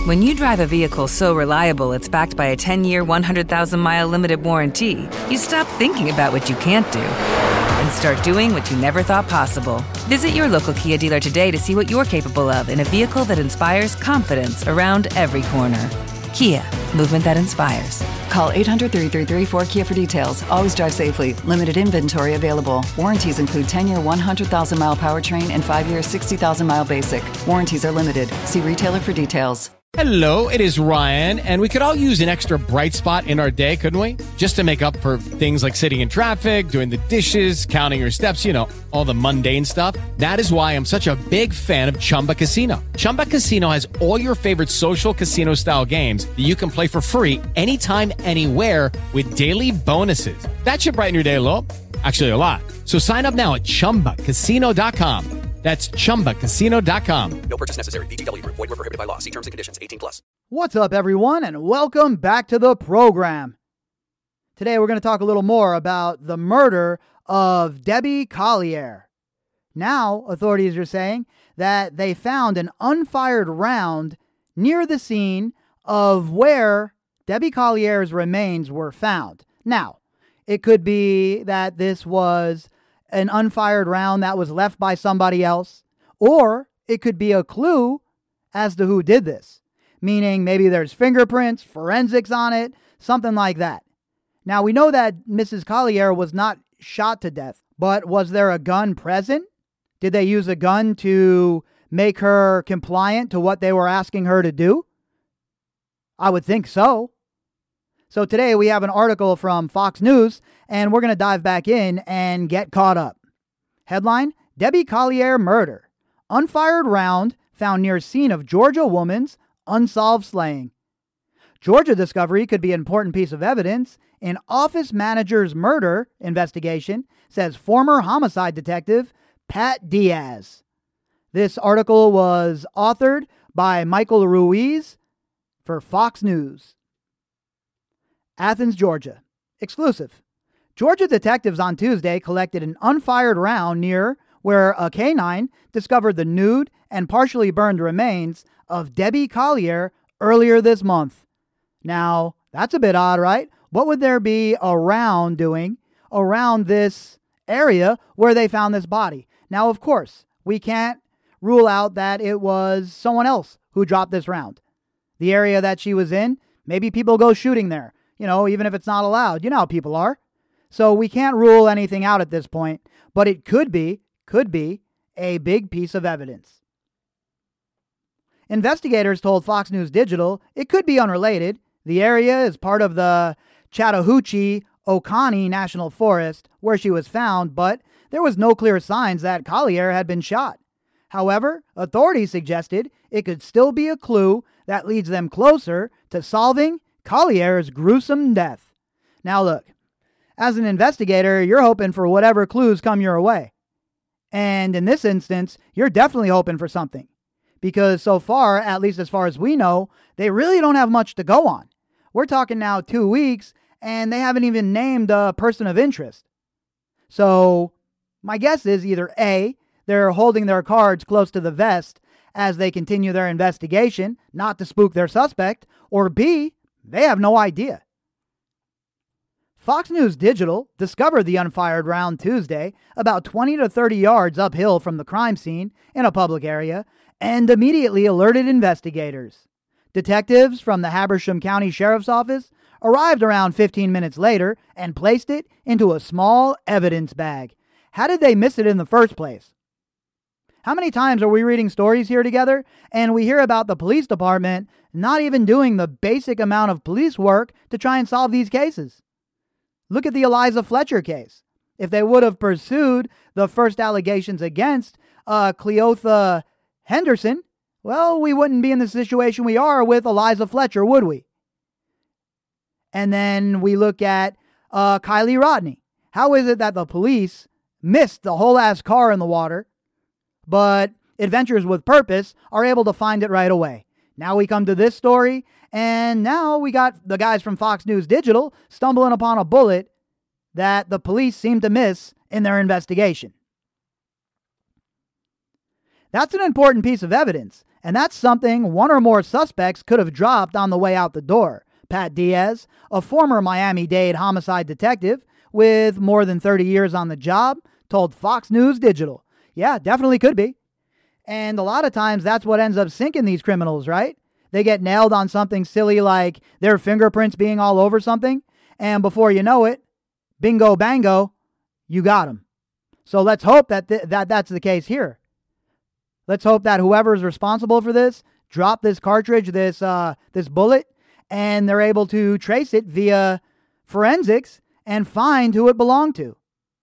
When you drive a vehicle so reliable it's backed by a 10-year, 100,000-mile limited warranty, you stop thinking about what you can't do and start doing what you never thought possible. Visit your local Kia dealer today to see what you're capable of in a vehicle that inspires confidence around every corner. Kia, movement that inspires. Call 800-333-4KIA for details. Always drive safely. Limited inventory available. Warranties include 10-year 100,000-mile powertrain and 5-year 60,000-mile basic. Warranties are limited. See retailer for details. Hello, it is Ryan, and we could all use an extra bright spot in our day, couldn't we? Just to make up for things like sitting in traffic, doing the dishes, counting your steps, all the mundane stuff. That is why I'm such a big fan of Chumba Casino. Chumba Casino has all your favorite social casino-style games that you can play for free anytime, anywhere with daily bonuses. That should brighten your day a little. Actually, a lot. So sign up now at ChumbaCasino.com. That's ChumbaCasino.com. No purchase necessary. VGW Group. Void where prohibited by law. See terms and conditions. 18+. What's up, everyone, and welcome back to the program. Today, we're going to talk a little more about the murder of Debbie Collier. Now, authorities are saying that they found an unfired round near the scene of where Debbie Collier's remains were found. Now, it could be that this was an unfired round that was left by somebody else, or it could be a clue as to who did this, meaning maybe there's fingerprints, forensics on it, something like that. Now, we know that Mrs. Collier was not shot to death, but was there a gun present? Did they use a gun to make her compliant to what they were asking her to do? I would think so. So today we have an article from Fox News, and we're going to dive back in and get caught up. Headline, Debbie Collier murder. Unfired round found near scene of Georgia woman's unsolved slaying. Georgia discovery could be an important piece of evidence in office manager's murder investigation, says former homicide detective Pat Diaz. This article was authored by Michael Ruiz for Fox News. Athens, Georgia. Exclusive. Georgia detectives on Tuesday collected an unfired round near where a canine discovered the nude and partially burned remains of Debbie Collier earlier this month. Now, that's a bit odd, right? What would there be a round doing around this area where they found this body? Now, of course, we can't rule out that it was someone else who dropped this round. The area that she was in, maybe people go shooting there. Even if it's not allowed. You know how people are. So we can't rule anything out at this point, but it could be a big piece of evidence. Investigators told Fox News Digital it could be unrelated. The area is part of the Chattahoochee-Oconee National Forest where she was found, but there was no clear signs that Collier had been shot. However, authorities suggested it could still be a clue that leads them closer to solving Collier's gruesome death. Now look, as an investigator, you're hoping for whatever clues come your way. And in this instance, you're definitely hoping for something. Because so far, at least as far as we know, they really don't have much to go on. We're talking now 2 weeks, and they haven't even named a person of interest. So my guess is either A, they're holding their cards close to the vest as they continue their investigation, not to spook their suspect, or B, they have no idea. Fox News Digital discovered the unfired round Tuesday about 20 to 30 yards uphill from the crime scene in a public area and immediately alerted investigators. Detectives from the Habersham County Sheriff's Office arrived around 15 minutes later and placed it into a small evidence bag. How did they miss it in the first place? How many times are we reading stories here together and we hear about the police department not even doing the basic amount of police work to try and solve these cases? Look at the Eliza Fletcher case. If they would have pursued the first allegations against Cleotha Henderson, well, we wouldn't be in the situation we are with Eliza Fletcher, would we? And then we look at Kylie Rodney. How is it that the police missed the whole ass car in the water, but Adventures with Purpose are able to find it right away? Now we come to this story, and now we got the guys from Fox News Digital stumbling upon a bullet that the police seem to miss in their investigation. That's an important piece of evidence, And that's something one or more suspects could have dropped on the way out the door. Pat Diaz, a former Miami-Dade homicide detective with more than 30 years on the job, told Fox News Digital. Yeah, definitely could be. And a lot of times that's what ends up sinking these criminals, right? They get nailed on something silly like their fingerprints being all over something, and before you know it, bingo bango, you got them. So let's hope that that's the case here. Let's hope that whoever is responsible for this dropped this cartridge, this bullet, and they're able to trace it via forensics and find who it belonged to.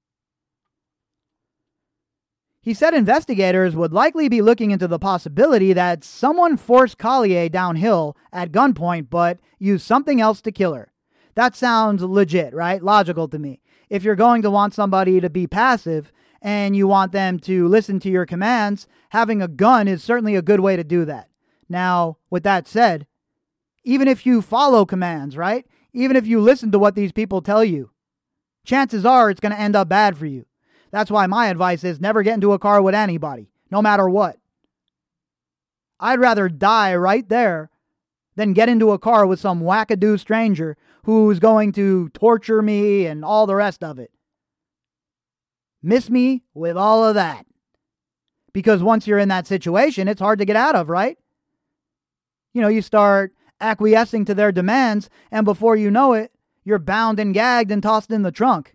He said investigators would likely be looking into the possibility that someone forced Collier downhill at gunpoint but used something else to kill her. That sounds legit, right? Logical to me. If you're going to want somebody to be passive and you want them to listen to your commands, having a gun is certainly a good way to do that. Now, with that said, even if you follow commands, right? Even if you listen to what these people tell you, chances are it's going to end up bad for you. That's why my advice is never get into a car with anybody, no matter what. I'd rather die right there than get into a car with some wackadoo stranger who's going to torture me and all the rest of it. Miss me with all of that. Because once you're in that situation, it's hard to get out of, right? You know, you start acquiescing to their demands, and before you know it, you're bound and gagged and tossed in the trunk.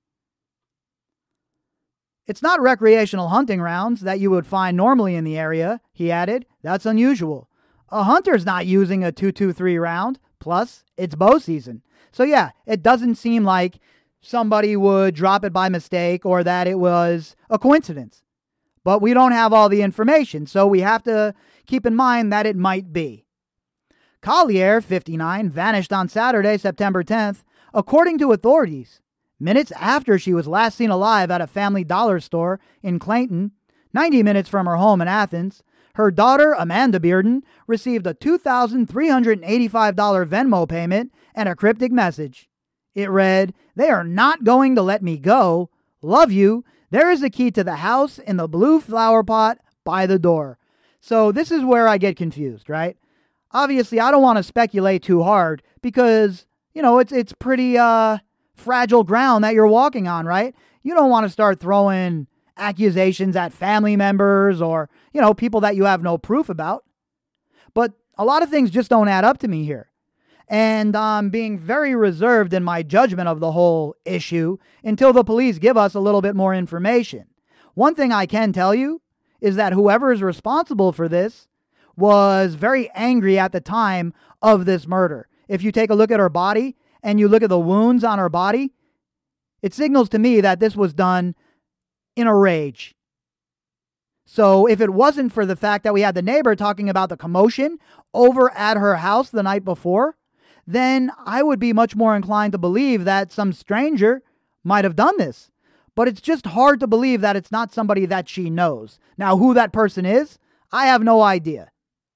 It's not recreational hunting rounds that you would find normally in the area, he added. That's unusual. A hunter's not using a .223 round. Plus, it's bow season. So yeah, it doesn't seem like somebody would drop it by mistake or that it was a coincidence. But we don't have all the information, so we have to keep in mind that it might be. Collier, 59, vanished on Saturday, September 10th, according to authorities. Minutes after she was last seen alive at a Family Dollar store in Clayton, 90 minutes from her home in Athens, her daughter, Amanda Bearden, received a $2,385 Venmo payment and a cryptic message. It read, "They are not going to let me go. Love you. There is a key to the house in the blue flower pot by the door." So this is where I get confused, right? Obviously, I don't want to speculate too hard because, you know, it's pretty fragile ground that you're walking on, right? You don't want to start throwing accusations at family members or, you know, people that you have no proof about. But a lot of things just don't add up to me here. And I'm being very reserved in my judgment of the whole issue until the police give us a little bit more information. One thing I can tell you is that whoever is responsible for this was very angry at the time of this murder. If you take a look at her body and you look at the wounds on her body, it signals to me that this was done in a rage. So if it wasn't for the fact that we had the neighbor talking about the commotion over at her house the night before, then I would be much more inclined to believe that some stranger might have done this. But it's just hard to believe that it's not somebody that she knows. Now, who that person is, I have no idea.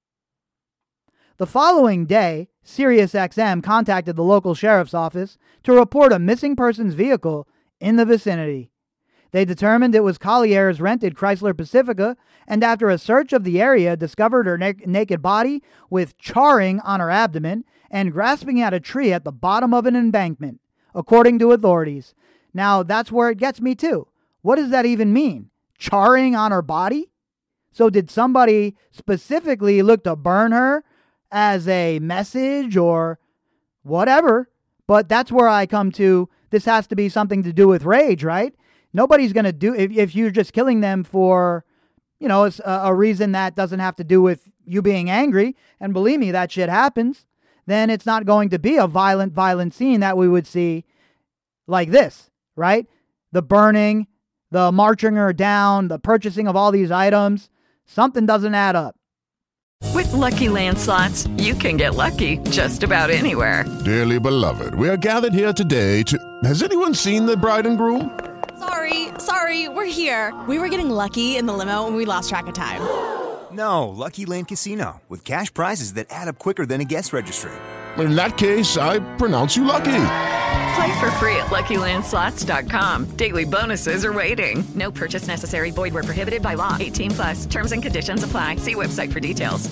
The following day, SiriusXM contacted the local sheriff's office to report a missing person's vehicle in the vicinity. They determined it was Collier's rented Chrysler Pacifica, and after a search of the area, discovered her naked body with charring on her abdomen and grasping at a tree at the bottom of an embankment, according to authorities. Now, that's where it gets me too. What does that even mean? Charring on her body? So did somebody specifically look to burn her as a message or whatever? But that's where I come to, this has to be something to do with rage, right? Nobody's going to do, if you're just killing them for, you know, a reason that doesn't have to do with you being angry, and believe me, that shit happens, then it's not going to be a violent scene that we would see like this, right? The burning, the marching her down, the purchasing of all these items, something doesn't add up. With Lucky Land Slots, you can get lucky just about anywhere. Dearly beloved, we are gathered here today to... Has anyone seen the bride and groom? Sorry, we're here. We were getting lucky in the limo and we lost track of time. No, Lucky Land Casino, with cash prizes that add up quicker than a guest registry. In that case, I pronounce you lucky. Play for free at LuckyLandSlots.com. Daily bonuses are waiting. No purchase necessary. Void where prohibited by law. 18+. Terms and conditions apply. See website for details.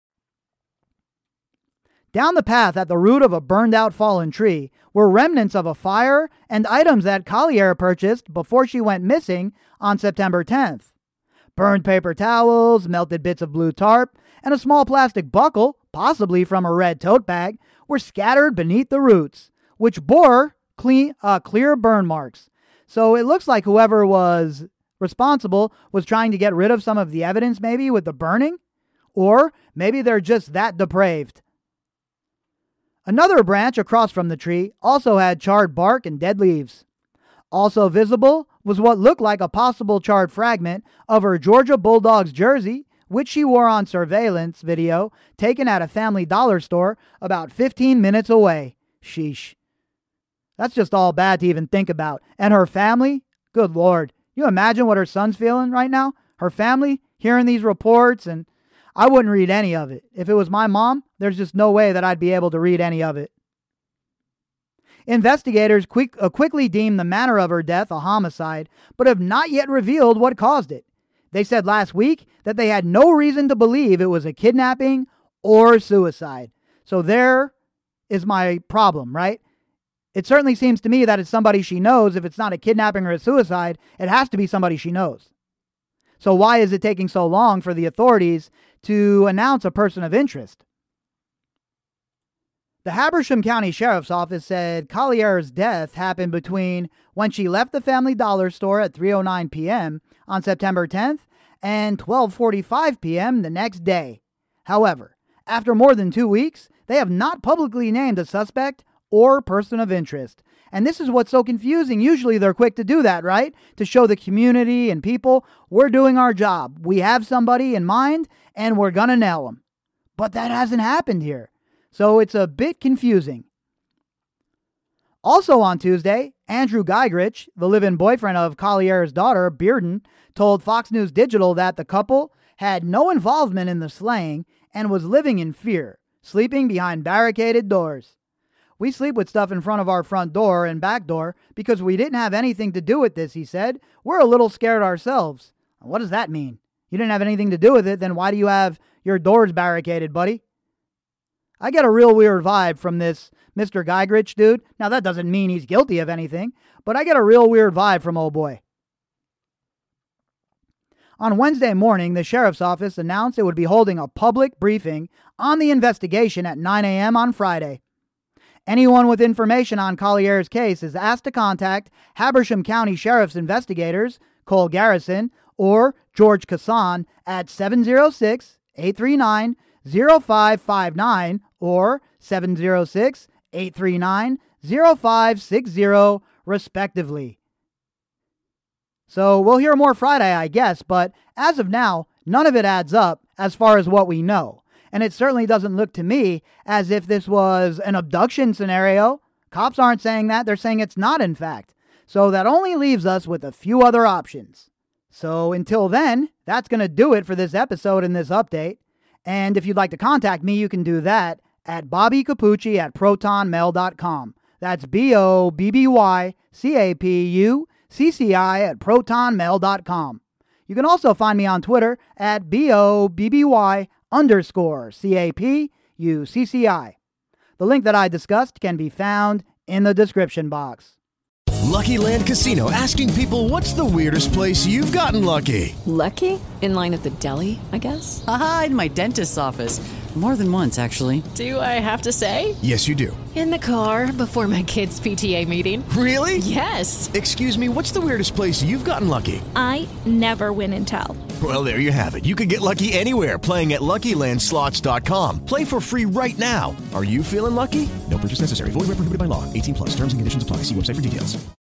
Down the path at the root of a burned-out fallen tree were remnants of a fire and items that Collier purchased before she went missing on September 10th. Burned paper towels, melted bits of blue tarp, and a small plastic buckle, possibly from a red tote bag, were scattered beneath the roots, which bore clear burn marks. So it looks like whoever was responsible was trying to get rid of some of the evidence maybe with the burning, or maybe they're just that depraved. Another branch across from the tree also had charred bark and dead leaves. Also visible was what looked like a possible charred fragment of her Georgia Bulldogs jersey, which she wore on surveillance video taken at a Family Dollar store about 15 minutes away. Sheesh. That's just all bad to even think about. And her family? Good Lord. You imagine what her son's feeling right now? Her family hearing these reports, and I wouldn't read any of it. If it was my mom, there's just no way that I'd be able to read any of it. Investigators quickly deemed the manner of her death a homicide, but have not yet revealed what caused it. They said last week that they had no reason to believe it was a kidnapping or suicide. So there is my problem, right? It certainly seems to me that it's somebody she knows. If it's not a kidnapping or a suicide, it has to be somebody she knows. So why is it taking so long for the authorities to announce a person of interest? The Habersham County Sheriff's Office said Collier's death happened between when she left the Family Dollar store at 3:09 p.m. on September 10th and 12:45 p.m. the next day. However, after more than 2 weeks, they have not publicly named a suspect or person of interest. And this is what's so confusing. Usually they're quick to do that, right? To show the community and people, we're doing our job. We have somebody in mind and we're gonna nail them. But that hasn't happened here. So it's a bit confusing. Also on Tuesday, Andrew Geigrich, the live-in boyfriend of Collier's daughter, Bearden, told Fox News Digital that the couple had no involvement in the slaying and was living in fear, sleeping behind barricaded doors. We sleep with stuff in front of our front door and back door because we didn't have anything to do with this, he said. We're a little scared ourselves. What does that mean? You didn't have anything to do with it, then why do you have your doors barricaded, buddy? I get a real weird vibe from this Mr. Geigrich dude. Now, that doesn't mean he's guilty of anything, but I get a real weird vibe from old boy. On Wednesday morning, the sheriff's office announced it would be holding a public briefing on the investigation at 9 a.m. on Friday. Anyone with information on Collier's case is asked to contact Habersham County Sheriff's investigators, Cole Garrison, or George Casson at 706-839-0559 or 706-839-0560, respectively. So we'll hear more Friday, I guess, but as of now, none of it adds up as far as what we know. And it certainly doesn't look to me as if this was an abduction scenario. Cops aren't saying that. They're saying it's not, in fact. So that only leaves us with a few other options. So until then, that's going to do it for this episode and this update. And if you'd like to contact me, you can do that at bobbycapucci@protonmail.com. That's BOBBYCAPUCCI@protonmail.com. You can also find me on Twitter at BOBBY_CAPUCCI. The link that I discussed can be found in the description box. Lucky Land Casino, asking people, what's the weirdest place you've gotten lucky? Lucky? In line at the deli, I guess? Aha, in my dentist's office. More than once, actually. Do I have to say? Yes, you do. In the car before my kids' PTA meeting. Really? Yes. Excuse me, what's the weirdest place you've gotten lucky? I never win and tell. Well, there you have it. You can get lucky anywhere, playing at LuckyLandSlots.com. Play for free right now. Are you feeling lucky? No purchase necessary. Void where prohibited by law. 18+. Terms and conditions apply. See website for details.